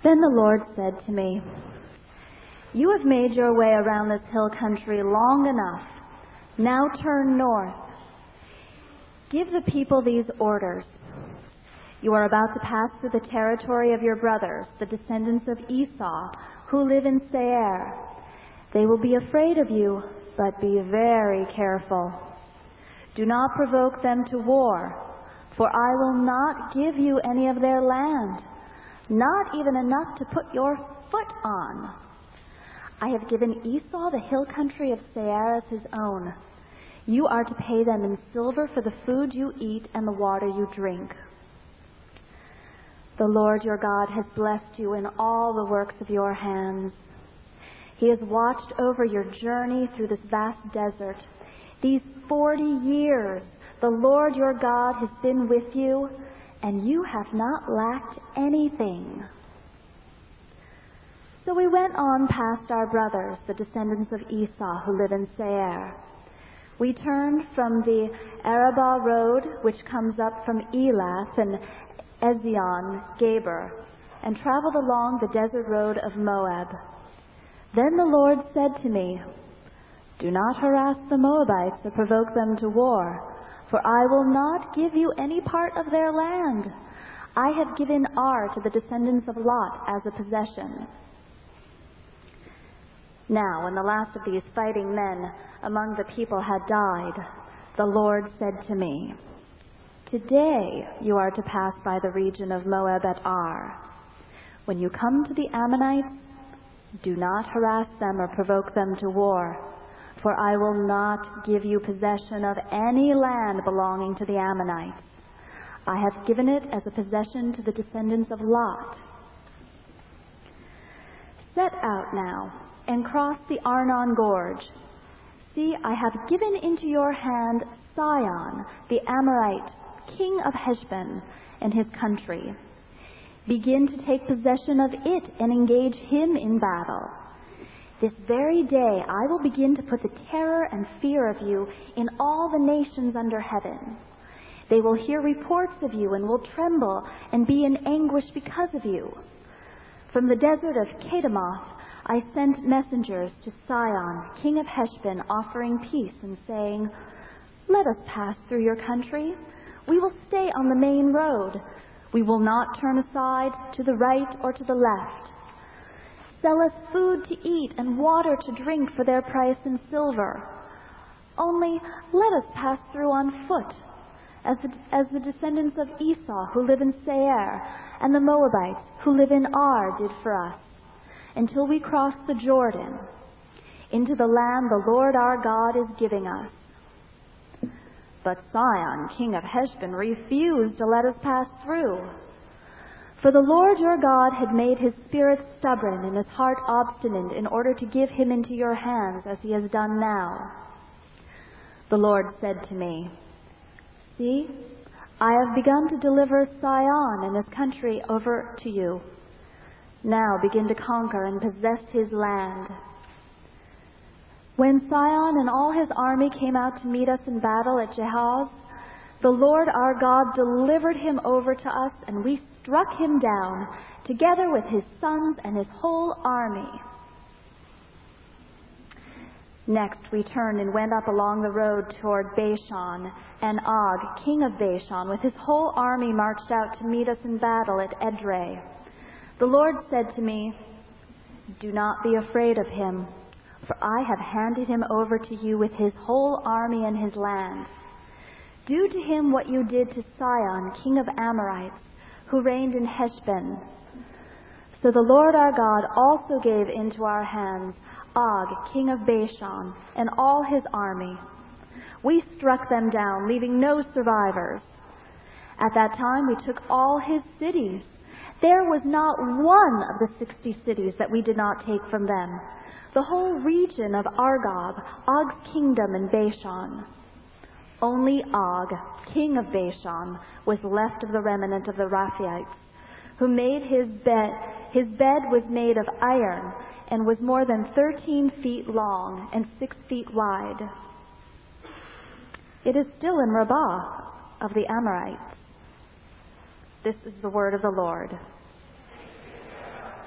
Then the Lord said to me, "You have made your way around this hill country long enough. Now turn north. Give the people these orders. You are about to pass through the territory of your brothers, the descendants of Esau, who live in Seir. They will be afraid of you, but be very careful. Do not provoke them to war, for I will not give you any of their land, not even enough to put your foot on. I have given Esau the hill country of Seir as his own. You are to pay them in silver for the food you eat and the water you drink. The Lord your God has blessed you in all the works of your hands. He has watched over your journey through this vast desert. These 40 years, the Lord your God has been with you, and you have not lacked anything." So we went on past our brothers, the descendants of Esau, who live in Seir. We turned from the Arabah road, which comes up from Elath and Ezion-Geber, and traveled along the desert road of Moab. Then the Lord said to me, "Do not harass the Moabites or provoke them to war, for I will not give you any part of their land. I have given Ar to the descendants of Lot as a possession." Now, when the last of these fighting men among the people had died, the Lord said to me, "Today you are to pass by the region of Moab at Ar. When you come to the Ammonites, do not harass them or provoke them to war, for I will not give you possession of any land belonging to the Ammonites. I have given it as a possession to the descendants of Lot. Set out now and cross the Arnon Gorge. See, I have given into your hand Sihon, the Amorite, king of Heshbon, and his country. Begin to take possession of it and engage him in battle. This very day I will begin to put the terror and fear of you in all the nations under heaven. They will hear reports of you and will tremble and be in anguish because of you. From the desert of Kedemoth I sent messengers to Sihon, king of Heshbon, offering peace and saying, 'Let us pass through your country. We will stay on the main road. We will not turn aside to the right or to the left. Sell us food to eat and water to drink for their price in silver. Only let us pass through on foot, as the descendants of Esau who live in Seir and the Moabites who live in Ar did for us, until we cross the Jordan, into the land the Lord our God is giving us.' But Sihon, king of Heshbon, refused to let us pass through. For the Lord your God had made his spirit stubborn and his heart obstinate in order to give him into your hands, as he has done now. The Lord said to me, 'See, I have begun to deliver Sihon and his country over to you. Now begin to conquer and possess his land.' When Sihon and all his army came out to meet us in battle at Jahaz, the Lord our God delivered him over to us, and we struck him down, together with his sons and his whole army. Next we turned and went up along the road toward Bashan, and Og, king of Bashan, with his whole army marched out to meet us in battle at Edrei. The Lord said to me, 'Do not be afraid of him, for I have handed him over to you with his whole army and his land. Do to him what you did to Sihon, king of Amorites, who reigned in Heshbon.' So the Lord our God also gave into our hands Og, king of Bashan, and all his army. We struck them down, leaving no survivors. At that time we took all his cities. There was not one of the 60 cities that we did not take from them, the whole region of Argob, Og's kingdom in Bashan. Only Og, king of Bashan, was left of the remnant of the Rephaites, who made his bed. His bed was made of iron and was more than 13 feet long and 6 feet wide. It is still in Rabbah of the Amorites. This is the word of the Lord.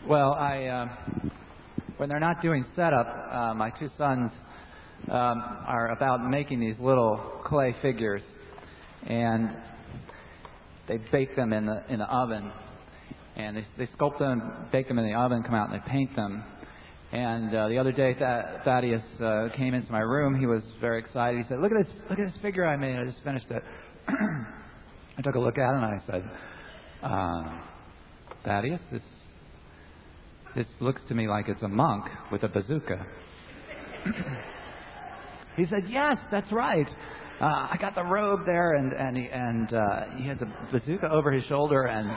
Well, when they're not doing setup, my two sons are about making these little clay figures, and they bake them in the oven, and they sculpt them, bake them in the oven, come out and they paint them. And the other day, Thaddeus came into my room. He was very excited. He said, "Look at this figure I made. I just finished it." I took a look at it and I said, "Thaddeus, this looks to me like it's a monk with a bazooka." He said, "Yes, that's right. I got the robe there, and he had the bazooka over his shoulder." And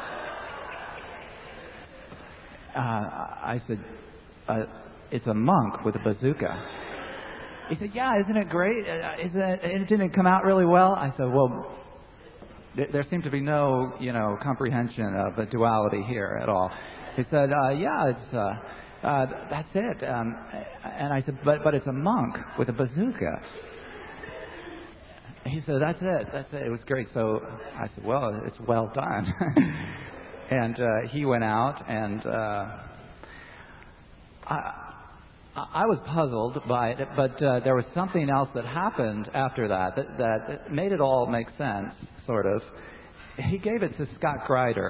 I said, "It's a monk with a bazooka." He said, "Yeah, isn't it great? It didn't come out really well." I said, "Well, there seemed to be no, comprehension of the duality here at all." He said, "Yeah, that's it." And I said, "But it's a monk with a bazooka." He said, "That's it. It was great." So I said, "Well, it's well done." And he went out, and I was puzzled by it, but there was something else that happened after that made it all make sense, sort of. He gave it to Scott Greider.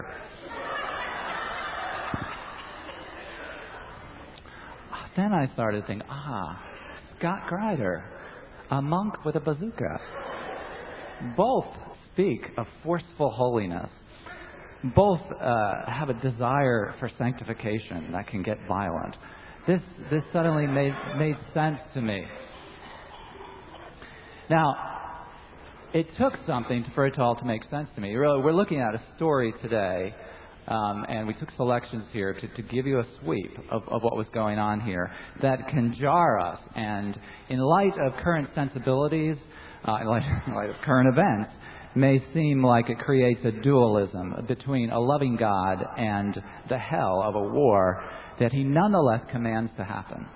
Then I started to think, Scott Greider, a monk with a bazooka. Both speak of forceful holiness. Both have a desire for sanctification that can get violent. This suddenly made sense to me. Now, it took something for it all to make sense to me. Really, we're looking at a story today, and we took selections here to give you a sweep of what was going on here that can jar us. And in light of current sensibilities, in light of current events, may seem like it creates a dualism between a loving God and the hell of a war that he nonetheless commands to happen.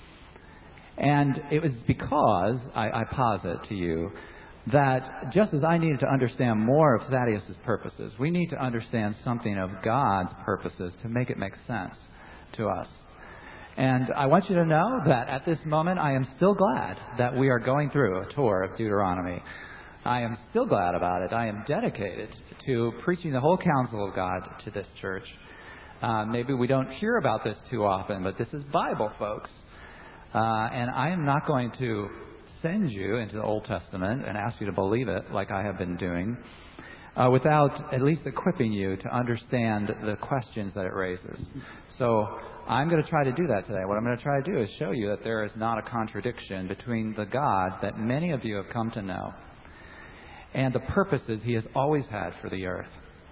And it was because, I posit to you, that just as I needed to understand more of Thaddeus' purposes, we need to understand something of God's purposes to make it make sense to us. And I want you to know that at this moment I am still glad that we are going through a tour of Deuteronomy. I am still glad about it. I am dedicated to preaching the whole counsel of God to this church. Maybe we don't hear about this too often, but this is Bible, folks. And I am not going to send you into the Old Testament and ask you to believe it like I have been doing without at least equipping you to understand the questions that it raises. So I'm going to try to do that today. What I'm going to try to do is show you that there is not a contradiction between the God that many of you have come to know and the purposes he has always had for the earth.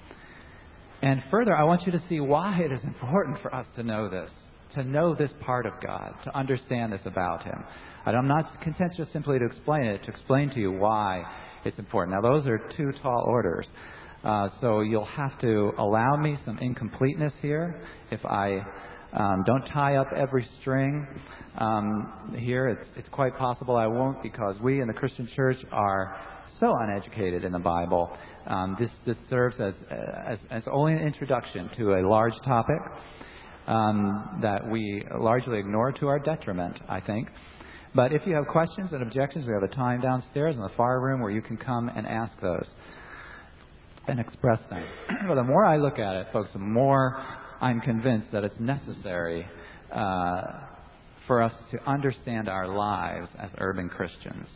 And further, I want you to see why it is important for us to know this part of God, to understand this about him. And I'm not content just simply to explain it, to explain to you why it's important. Now, those are two tall orders. So you'll have to allow me some incompleteness here. If I don't tie up every string here, it's quite possible I won't, because we in the Christian church are so uneducated in the Bible. This serves as only an introduction to a large topic that we largely ignore to our detriment, I think. But if you have questions and objections, we have a time downstairs in the far room where you can come and ask those and express them. But the more I look at it, folks, the more I'm convinced that it's necessary for us to understand our lives as urban Christians.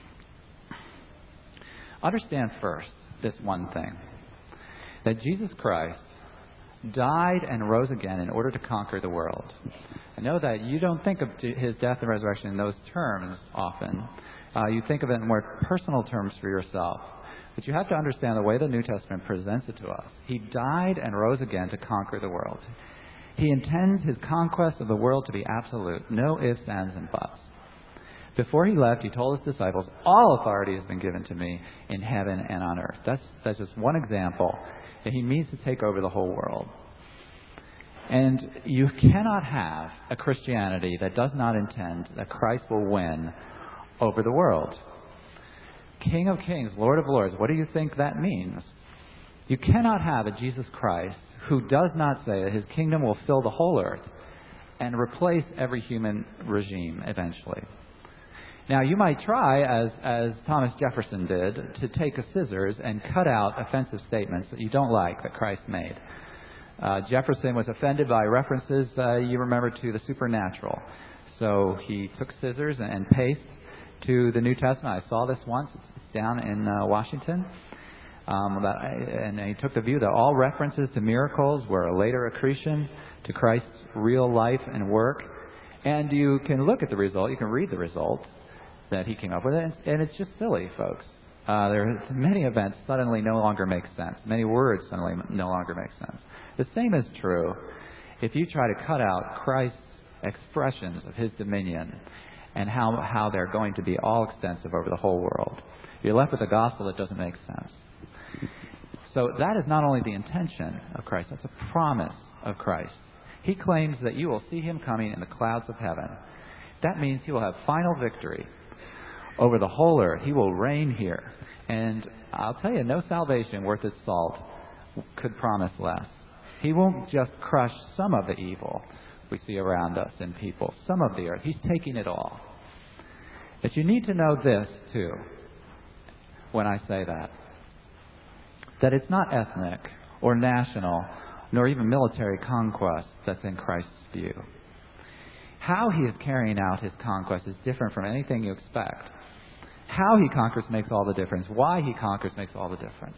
Understand first this one thing, that Jesus Christ died and rose again in order to conquer the world. I know that you don't think of his death and resurrection in those terms often. You think of it in more personal terms for yourself. But you have to understand the way the New Testament presents it to us. He died and rose again to conquer the world. He intends his conquest of the world to be absolute. No ifs, ands, and buts. Before he left, he told his disciples, all authority has been given to me in heaven and on earth. That's just one example. And he means to take over the whole world. And you cannot have a Christianity that does not intend that Christ will win over the world. King of kings, Lord of lords, what do you think that means? You cannot have a Jesus Christ who does not say that his kingdom will fill the whole earth and replace every human regime eventually. Now, you might try, as Thomas Jefferson did, to take a scissors and cut out offensive statements that you don't like that Christ made. Jefferson was offended by references, you remember, to the supernatural. So he took scissors and paste to the New Testament. I saw this once. It's down in Washington. And he took the view that all references to miracles were a later accretion to Christ's real life and work. And you can look at the result. You can read the result that he came up with. And it's just silly, folks. There are many events suddenly no longer make sense. Many words suddenly no longer make sense. The same is true if you try to cut out Christ's expressions of his dominion and how they're going to be all extensive over the whole world. You're left with a gospel that doesn't make sense. So that is not only the intention of Christ, that's a promise of Christ. He claims that you will see him coming in the clouds of heaven. That means he will have final victory over the whole earth. He will reign here. And I'll tell you, no salvation worth its salt could promise less. He won't just crush some of the evil we see around us in people, some of the earth. He's taking it all. But you need to know this, too, when I say that it's not ethnic or national nor even military conquest that's in Christ's view. How he is carrying out his conquest is different from anything you expect. How he conquers makes all the difference. Why he conquers makes all the difference.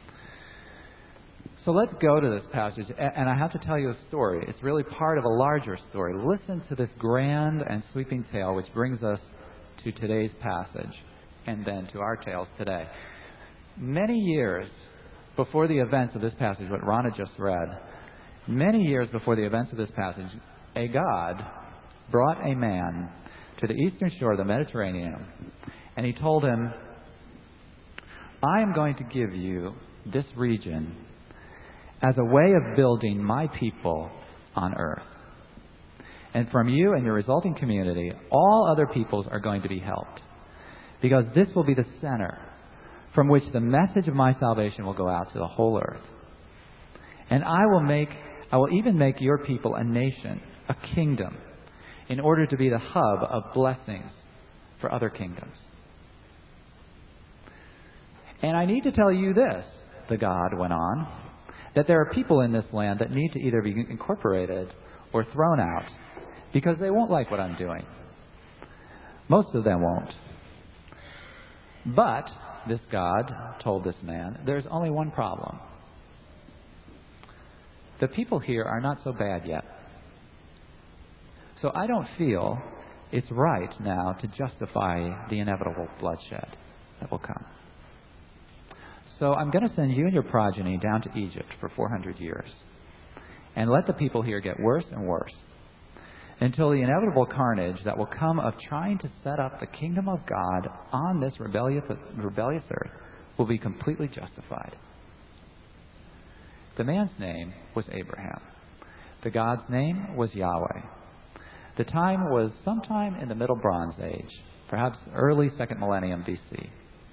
So let's go to this passage, and I have to tell you a story. It's really part of a larger story. Listen to this grand and sweeping tale which brings us to today's passage and then to our tales today. Many years before the events of this passage, what Ron had just read, many years before the events of this passage, a God brought a man to the eastern shore of the Mediterranean, and he told him, I am going to give you this region as a way of building my people on earth. And from you and your resulting community, all other peoples are going to be helped, because this will be the center from which the message of my salvation will go out to the whole earth. And I will even make your people a nation, a kingdom, in order to be the hub of blessings for other kingdoms. And I need to tell you this, the God went on, that there are people in this land that need to either be incorporated or thrown out because they won't like what I'm doing. Most of them won't. But this God told this man, there's only one problem. The people here are not so bad yet. So I don't feel it's right now to justify the inevitable bloodshed that will come. So I'm going to send you and your progeny down to Egypt for 400 years and let the people here get worse and worse until the inevitable carnage that will come of trying to set up the kingdom of God on this rebellious earth will be completely justified. The man's name was Abraham. The God's name was Yahweh. The time was sometime in the Middle Bronze Age, perhaps early 2nd millennium BC.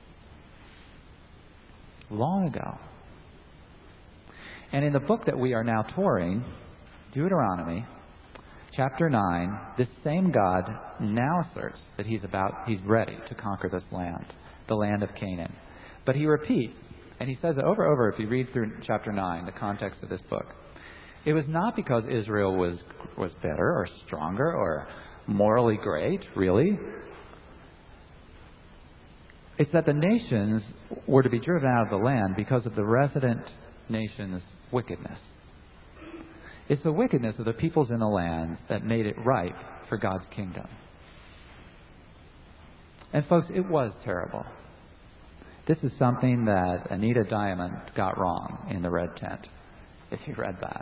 Long ago. And in the book that we are now touring, Deuteronomy, chapter 9, this same God now asserts that he's ready to conquer this land, the land of Canaan. But he repeats, and he says it over and over if you read through chapter 9, the context of this book. It was not because Israel was better or stronger or morally great, really. It's that the nations were to be driven out of the land because of the resident nation's wickedness. It's the wickedness of the peoples in the land that made it ripe for God's kingdom. And folks, it was terrible. This is something that Anita Diamond got wrong in The Red Tent, if you read that.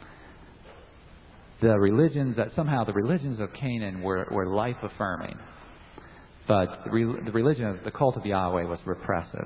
The religions of Canaan were life-affirming. But the religion of the cult of Yahweh was repressive.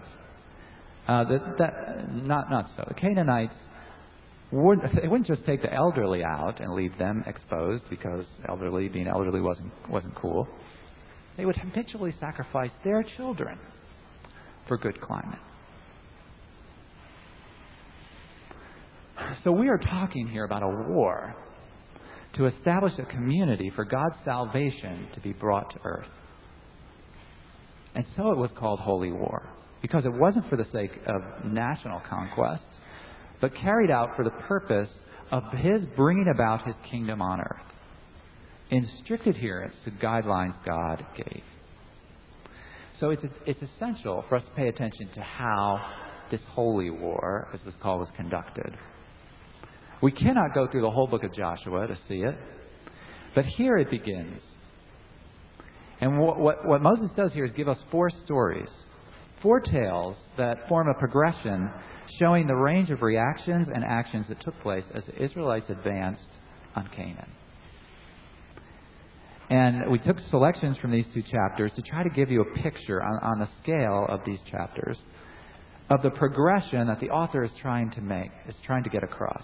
Not so. The Canaanites wouldn't just take the elderly out and leave them exposed because being elderly wasn't cool. They would habitually sacrifice their children for good climate. So we are talking here about a war to establish a community for God's salvation to be brought to earth. And so it was called Holy War, because it wasn't for the sake of national conquest, but carried out for the purpose of His bringing about His kingdom on earth, in strict adherence to guidelines God gave. So it's essential for us to pay attention to how this holy war, as it was called, was conducted. We cannot go through the whole book of Joshua to see it, but here it begins. And what Moses does here is give us 4 stories, 4 tales that form a progression showing the range of reactions and actions that took place as the Israelites advanced on Canaan. And we took selections from these 2 chapters to try to give you a picture on the scale of these chapters of the progression that the author is trying to get across.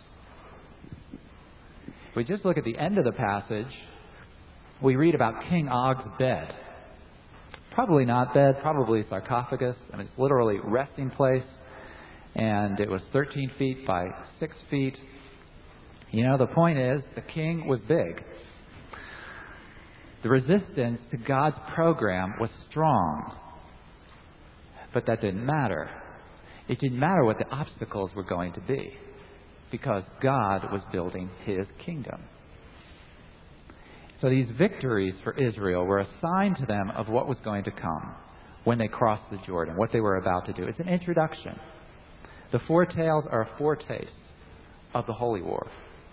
If we just look at the end of the passage, we read about King Og's bed. Probably not bed, probably sarcophagus. I mean, it's literally resting place. And it was 13 feet by 6 feet. You know, the point is, the king was big. The resistance to God's program was strong. But that didn't matter. It didn't matter what the obstacles were going to be, because God was building His kingdom. So these victories for Israel were a sign to them of what was going to come when they crossed the Jordan, what they were about to do. It's an introduction. The 4 tales are a foretaste of the Holy War.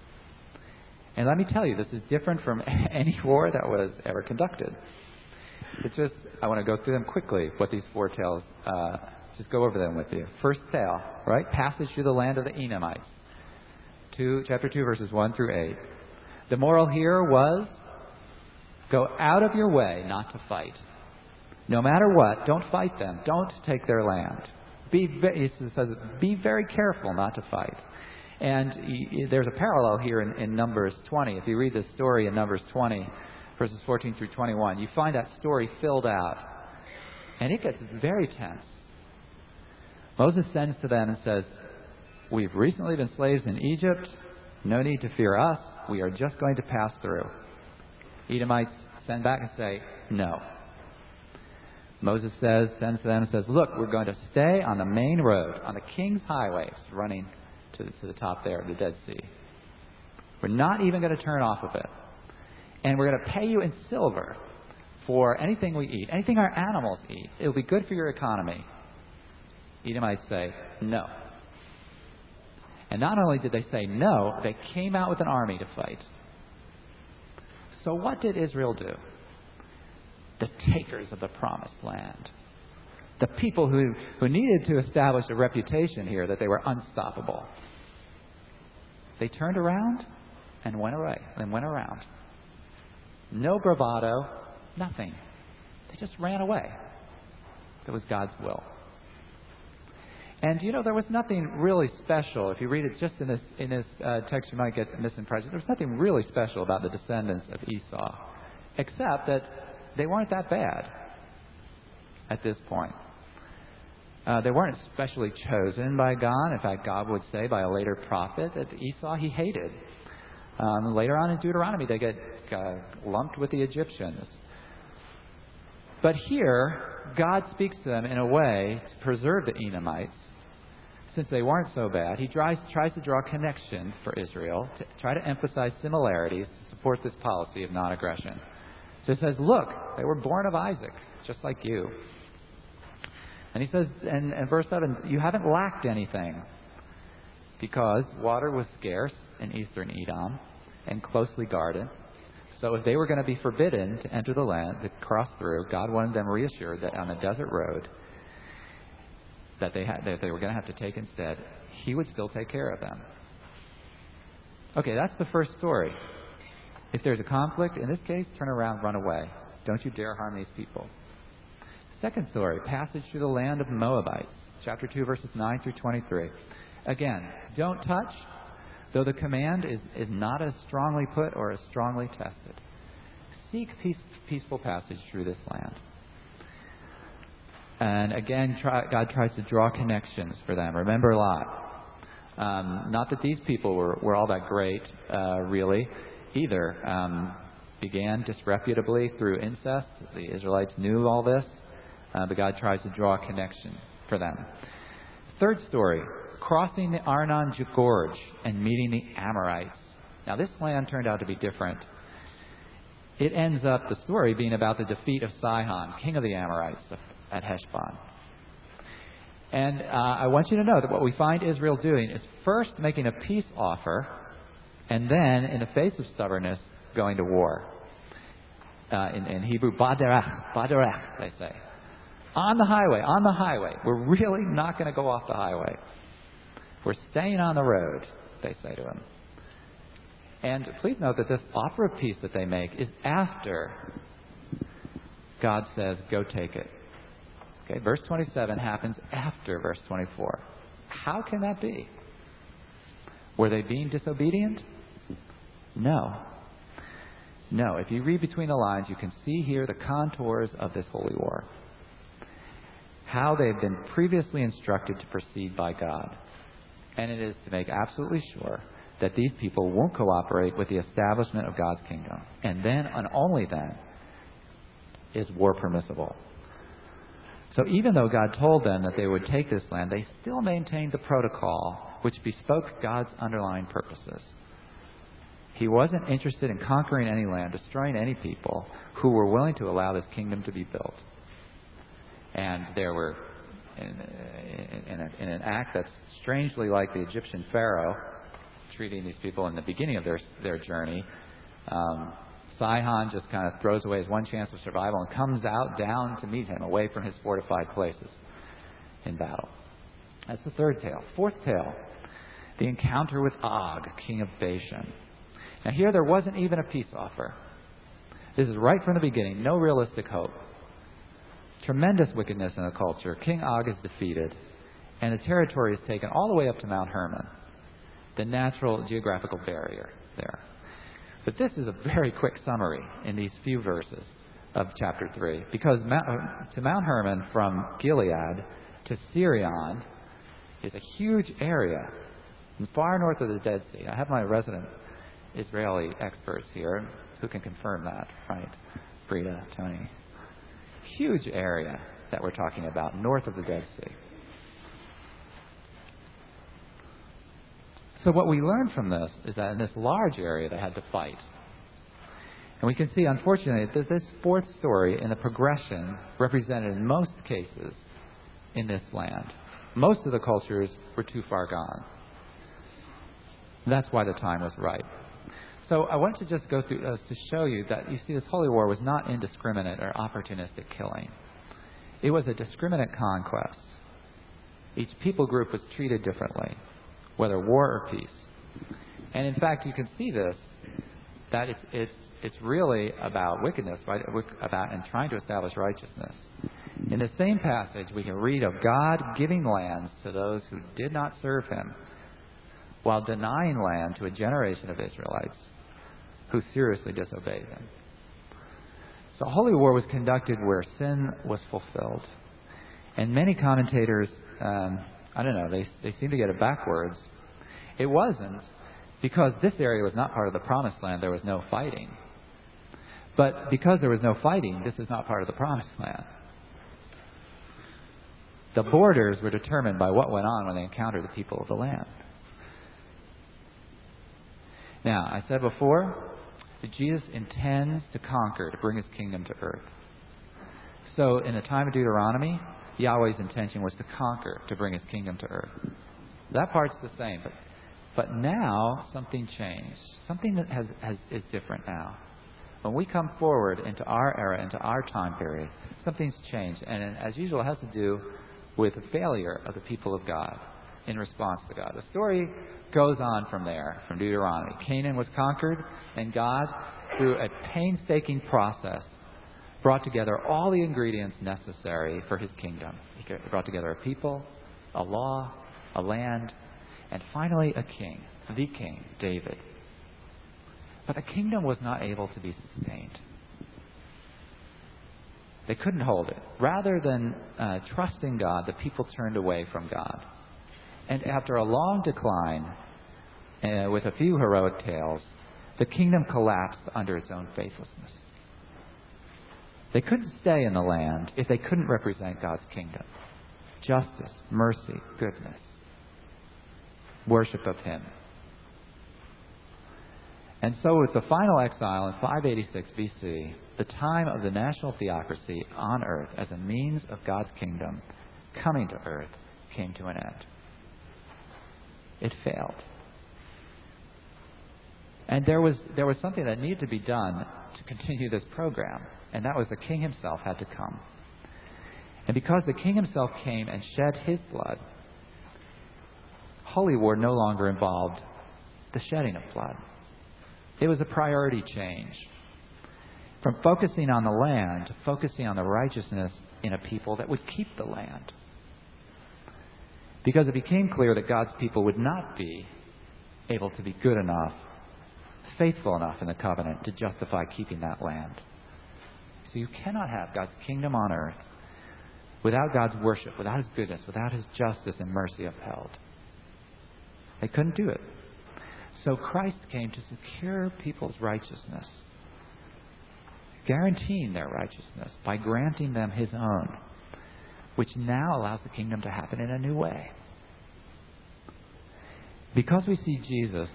And let me tell you, this is different from any war that was ever conducted. I want to go through them quickly, what these 4 tales, just go over them with you. First tale, right? Passage through the land of the Edomites. Chapter 2, verses 1 through 8. The moral here was, go out of your way not to fight. No matter what, don't fight them. Don't take their land. It says, be very careful not to fight. And there's a parallel here in Numbers 20. If you read this story in Numbers 20, verses 14 through 21, you find that story filled out. And it gets very tense. Moses sends to them and says, we've recently been slaves in Egypt. No need to fear us. We are just going to pass through. Edomites send back and say, no. Moses sends to them and says, look, we're going to stay on the main road, on the King's Highway, running to the top there of the Dead Sea. We're not even going to turn off of it. And we're going to pay you in silver for anything we eat, anything our animals eat. It'll be good for your economy. Edomites say, no. And not only did they say no, they came out with an army to fight. So what did Israel do? The takers of the promised land. The people who needed to establish a reputation here that they were unstoppable. They turned around and went away and went around. No bravado, nothing. They just ran away. That was God's will. And you know, there was nothing really special. If you read it just in this text, you might get misimpression. There was nothing really special about the descendants of Esau, except that they weren't that bad at this point. They weren't specially chosen by God. In fact, God would say by a later prophet that Esau he hated. Later on in Deuteronomy, they get lumped with the Egyptians. But here, God speaks to them in a way to preserve the Edomites. Since they weren't so bad, He tries to draw a connection for Israel, to try to emphasize similarities to support this policy of non-aggression. So He says, look, they were born of Isaac, just like you. And He says, in verse 7, you haven't lacked anything, because water was scarce in eastern Edom and closely guarded. So if they were going to be forbidden to enter the land, to cross through, God wanted them reassured that on the desert road that they were going to have to take instead, He would still take care of them. Okay, that's the first story. If there's a conflict, in this case, turn around, run away. Don't you dare harm these people. Second story, passage through the land of Moabites, chapter 2, verses 9 through 23. Again, don't touch, though the command is not as strongly put or as strongly tested. Seek peaceful passage through this land. And again, God tries to draw connections for them. Remember Lot. Not that these people were all that great, really, either. Began disreputably through incest. The Israelites knew all this, but God tries to draw a connection for them. Third story, crossing the Arnon Gorge and meeting the Amorites. Now, this land turned out to be different. It ends up, the story, being about the defeat of Sihon, king of the Amorites, at Heshbon. And I want you to know that what we find Israel doing is first making a peace offer, and then, in the face of stubbornness, going to war. In Hebrew, baderech, they say. On the highway. We're really not going to go off the highway. We're staying on the road, they say to him. And please note that this offer of peace that they make is after God says, go take it. Okay, verse 27 happens after verse 24. How can that be? Were they being disobedient? No. If you read between the lines, you can see here the contours of this holy war. How they've been previously instructed to proceed by God. And it is to make absolutely sure that these people won't cooperate with the establishment of God's kingdom. And then, and only then, is war permissible. So even though God told them that they would take this land, they still maintained the protocol which bespoke God's underlying purposes. He wasn't interested in conquering any land, destroying any people who were willing to allow this kingdom to be built. And there were, in an act that's strangely like the Egyptian Pharaoh, treating these people in the beginning of their journey, Sihon just kind of throws away his one chance of survival and comes out down to meet him away from his fortified places in battle. That's the third tale. Fourth tale, the encounter with Og, king of Bashan. Now here there wasn't even a peace offer. This is right from the beginning. No realistic hope. Tremendous wickedness in the culture. King Og is defeated, and the territory is taken all the way up to Mount Hermon, the natural geographical barrier there. But this is a very quick summary in these few verses of chapter 3, because to Mount Hermon from Gilead to Sirion is a huge area far north of the Dead Sea. I have my resident Israeli experts here who can confirm that, right? Brita, Tony. Huge area that we're talking about north of the Dead Sea. So what we learn from this is that in this large area they had to fight. And we can see, unfortunately, that this fourth story in the progression represented in most cases in this land. Most of the cultures were too far gone. That's why the time was right. So I want to just go through to show you that, you see, this holy war was not indiscriminate or opportunistic killing. It was a discriminate conquest. Each people group was treated differently, whether war or peace. And in fact, you can see this, that it's really about wickedness, right? About and trying to establish righteousness. In the same passage, we can read of God giving lands to those who did not serve Him, while denying land to a generation of Israelites who seriously disobeyed Him. So holy war was conducted where sin was fulfilled. And many commentators, they seem to get it backwards. It wasn't because this area was not part of the promised land, there was no fighting. But because there was no fighting, this is not part of the promised land. The borders were determined by what went on when they encountered the people of the land. Now, I said before that Jesus intends to conquer, to bring His kingdom to earth. So in the time of Deuteronomy, Yahweh's intention was to conquer, to bring His kingdom to earth. That part's the same, but now something changed. Something that is different now. When we come forward into our era, into our time period, something's changed. And as usual, it has to do with the failure of the people of God in response to God. The story goes on from there, from Deuteronomy. Canaan was conquered, and God, through a painstaking process, brought together all the ingredients necessary for His kingdom. He brought together a people, a law, a land, and finally a king, the king, David. But the kingdom was not able to be sustained. They couldn't hold it. Rather than trusting God, the people turned away from God. And after a long decline, with a few heroic tales, the kingdom collapsed under its own faithlessness. They couldn't stay in the land if they couldn't represent God's kingdom. Justice, mercy, goodness, worship of Him. And so with the final exile in 586 BC, the time of the national theocracy on earth as a means of God's kingdom coming to earth came to an end. It failed. And there was something that needed to be done to continue this program, and that was the king himself had to come. And because the king himself came and shed his blood, holy war no longer involved the shedding of blood. It was a priority change from focusing on the land to focusing on the righteousness in a people that would keep the land. Because it became clear that God's people would not be able to be good enough, faithful enough in the covenant to justify keeping that land. So you cannot have God's kingdom on earth without God's worship, without His goodness, without His justice and mercy upheld. They couldn't do it. So Christ came to secure people's righteousness, guaranteeing their righteousness by granting them His own, which now allows the kingdom to happen in a new way. Because we see Jesus,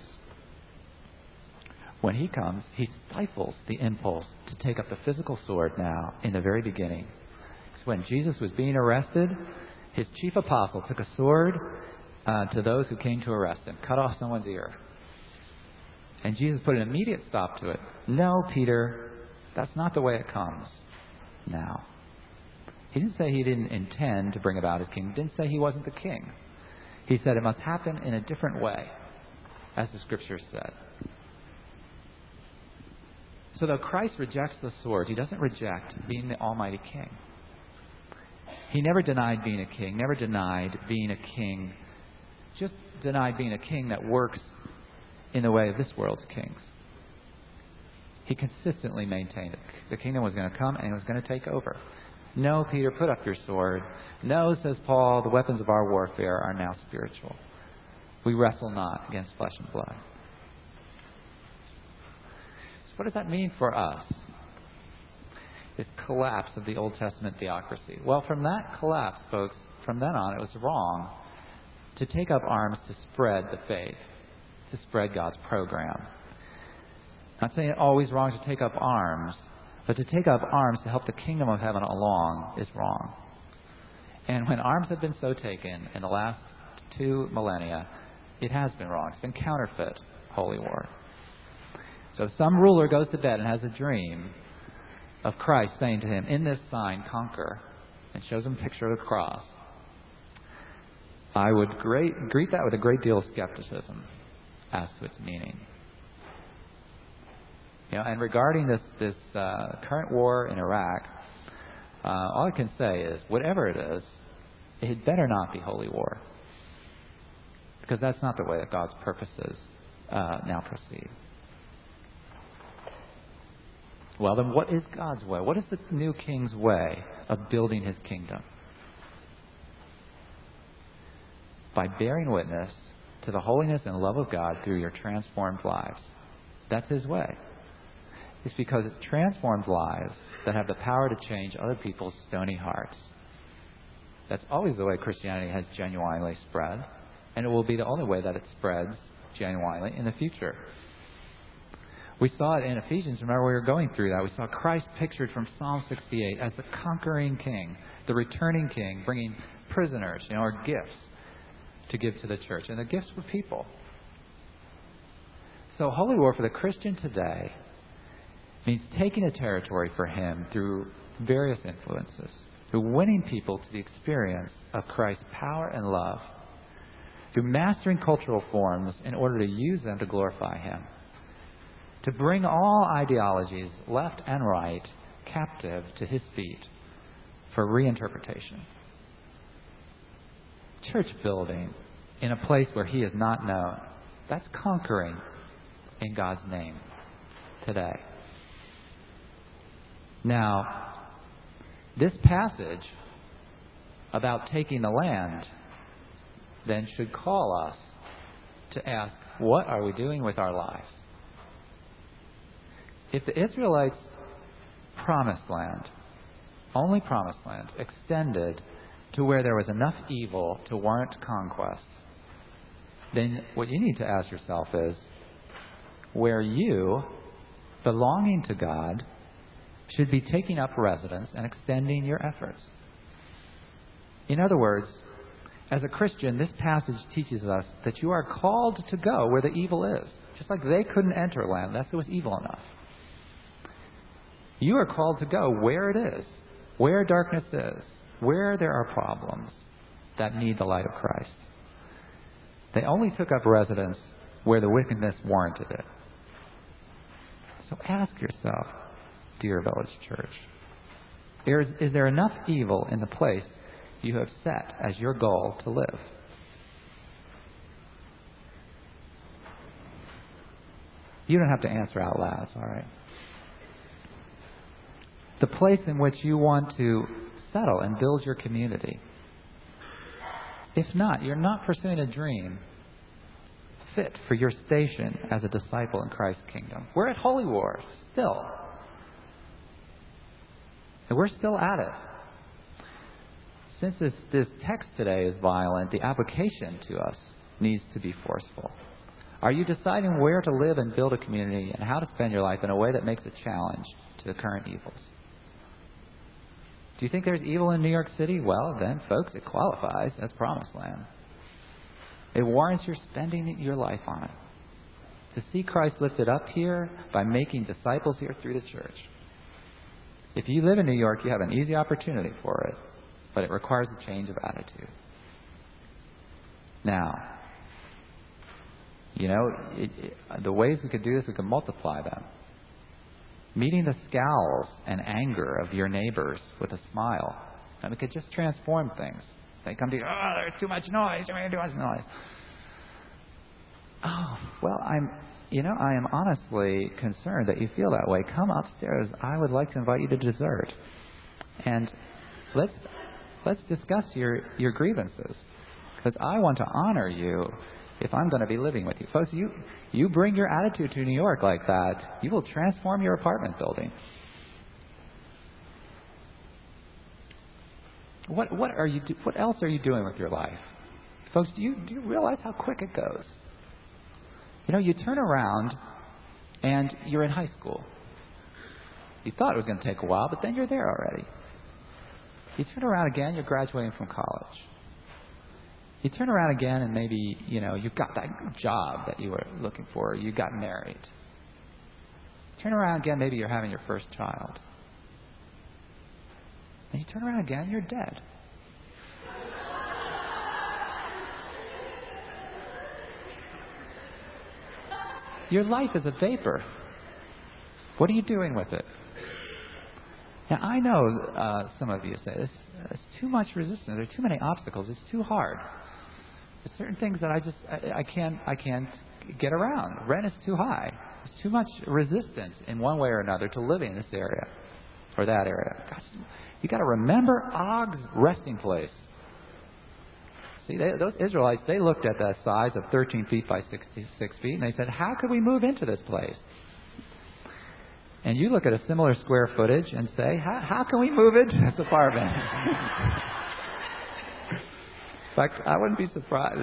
when He comes, He stifles the impulse to take up the physical sword now in the very beginning. So when Jesus was being arrested, His chief apostle took a sword to those who came to arrest Him, cut off someone's ear. And Jesus put an immediate stop to it. No, Peter, that's not the way it comes now. He didn't say He didn't intend to bring about His kingdom. He didn't say He wasn't the king. He said it must happen in a different way, as the Scripture said. So though Christ rejects the sword, He doesn't reject being the Almighty King. He never denied being a king, never denied being a king, just denied being a king that works in the way of this world's kings. He consistently maintained it. The kingdom was going to come and it was going to take over. No, Peter, put up your sword. No, says Paul, the weapons of our warfare are now spiritual. We wrestle not against flesh and blood. So what does that mean for us? This collapse of the Old Testament theocracy. Well, from that collapse, folks, from then on, it was wrong to take up arms to spread the faith, to spread God's program. I'm not saying it's always wrong to take up arms, but to take up arms to help the kingdom of heaven along is wrong. And when arms have been so taken in the last 2 millennia, it has been wrong. It's been counterfeit holy war. So some ruler goes to bed and has a dream of Christ saying to him, "In this sign, conquer," and shows him a picture of the cross. I would greet that with a great deal of skepticism as to its meaning. And regarding this current war in Iraq, all I can say is, whatever it is, it better not be holy war, because that's not the way that God's purposes now proceed. Well, then what is God's way? What is the new king's way of building His kingdom? By bearing witness to the holiness and love of God through your transformed lives. That's His way. It's because it's transformed lives that have the power to change other people's stony hearts. That's always the way Christianity has genuinely spread, and it will be the only way that it spreads genuinely in the future. We saw it in Ephesians. Remember, we were going through that. We saw Christ pictured from Psalm 68 as the conquering king, the returning king, bringing prisoners, or gifts to give to the church. And the gifts were people. So holy war for the Christian today means taking a territory for Him through various influences, through winning people to the experience of Christ's power and love, through mastering cultural forms in order to use them to glorify Him, to bring all ideologies, left and right, captive to His feet for reinterpretation. Church building in a place where He is not known, that's conquering in God's name today. Now, this passage about taking the land then should call us to ask, what are we doing with our lives? If the Israelites' promised land, only promised land, extended to where there was enough evil to warrant conquest, then what you need to ask yourself is, where you, belonging to God, should be taking up residence and extending your efforts. In other words, as a Christian, this passage teaches us that you are called to go where the evil is. Just like they couldn't enter land unless it was evil enough. You are called to go where it is, where darkness is, where there are problems that need the light of Christ. They only took up residence where the wickedness warranted it. So ask yourself, dear Village Church, is there enough evil in the place you have set as your goal to live? You don't have to answer out loud, all right? The place in which you want to settle and build your community. If not, you're not pursuing a dream fit for your station as a disciple in Christ's kingdom. We're at Holy War still. And we're still at it. Since this text today is violent, the application to us needs to be forceful. Are you deciding where to live and build a community and how to spend your life in a way that makes a challenge to the current evils? Do you think there's evil in New York City? Well, then, folks, it qualifies as promised land. It warrants your spending your life on it. To see Christ lifted up here by making disciples here through the church. If you live in New York, you have an easy opportunity for it, but it requires a change of attitude. Now, the ways we could do this, we could multiply them. Meeting the scowls and anger of your neighbors with a smile. And we could just transform things. They come to you, there's too much noise, you're making too much noise. Oh, well, I am honestly concerned that you feel that way. Come upstairs. I would like to invite you to dessert. And let's discuss your grievances. Because I want to honor you if I'm going to be living with you. Folks, you bring your attitude to New York like that, you will transform your apartment building. What else are you doing with your life? Folks, do you realize how quick it goes? You turn around and you're in high school. You thought it was going to take a while, but then you're there already. You turn around again, you're graduating from college. You turn around again and maybe, you've got that job that you were looking for. You got married. Turn around again, maybe you're having your first child. And you turn around again, you're dead. Your life is a vapor. What are you doing with it? Now, I know some of you say, there's too much resistance. There are too many obstacles. It's too hard. There's certain things that I can't get around. Rent is too high. There's too much resistance in one way or another to living in this area or that area. Gosh, you got to remember Og's resting place. See, those Israelites, they looked at that size of 13 feet by 66 feet, and they said, how could we move into this place? And you look at a similar square footage and say, how can we move into this apartment? In fact, I wouldn't be surprised.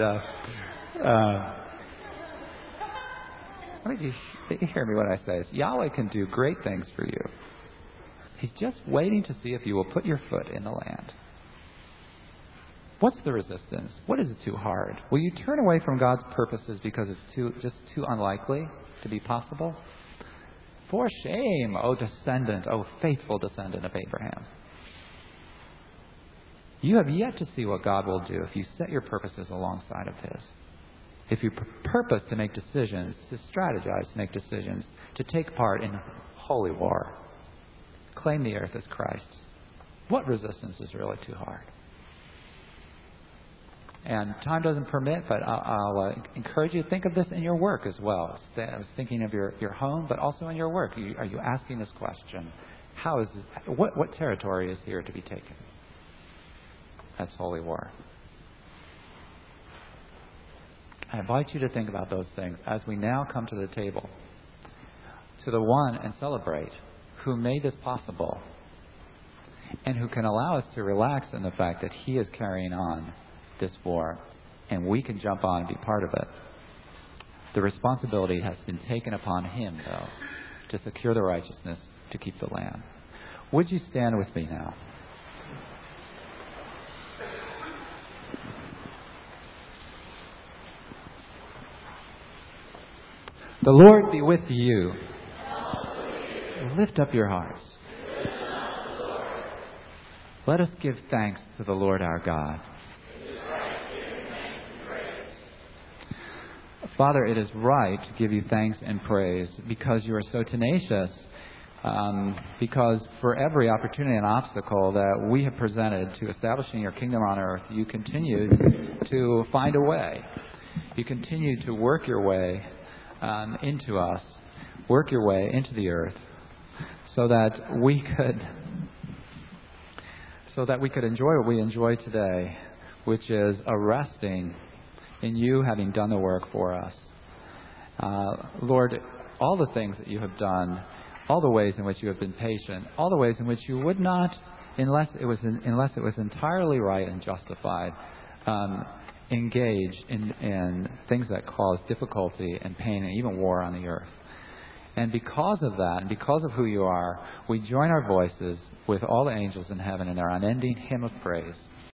Let me hear me when I say this. Yahweh can do great things for you. He's just waiting to see if you will put your foot in the land. What's the resistance? What is it too hard? Will you turn away from God's purposes because it's just too unlikely to be possible? For shame, O descendant, O faithful descendant of Abraham. You have yet to see what God will do if you set your purposes alongside of His. If you purpose to make decisions, to strategize to make decisions, to take part in holy war, claim the earth as Christ's. What resistance is really too hard? And time doesn't permit, but I'll encourage you to think of this in your work as well. I was thinking of your home, but also in your work. Are you asking this question? How is this, what territory is here to be taken? That's holy war. I invite you to think about those things as we now come to the table, to the one and celebrate who made this possible and who can allow us to relax in the fact that he is carrying on this war and we can jump on and be part of it. The responsibility has been taken upon him, though, to secure the righteousness to keep the land. Would you stand with me now? The Lord be with you. Lift up your hearts. Let us give thanks to the Lord our God. Father, it is right to give you thanks and praise because you are so tenacious, because for every opportunity and obstacle that we have presented to establishing your kingdom on earth, you continue to find a way. You continue to work your way into us, work your way into the earth, so that we could enjoy what we enjoy today, which is a resting in you having done the work for us. Lord, all the things that you have done, all the ways in which you have been patient, all the ways in which you would not, unless it was entirely right and justified, engage in things that cause difficulty and pain and even war on the earth. And because of that, and because of who you are, we join our voices with all the angels in heaven in their unending hymn of praise.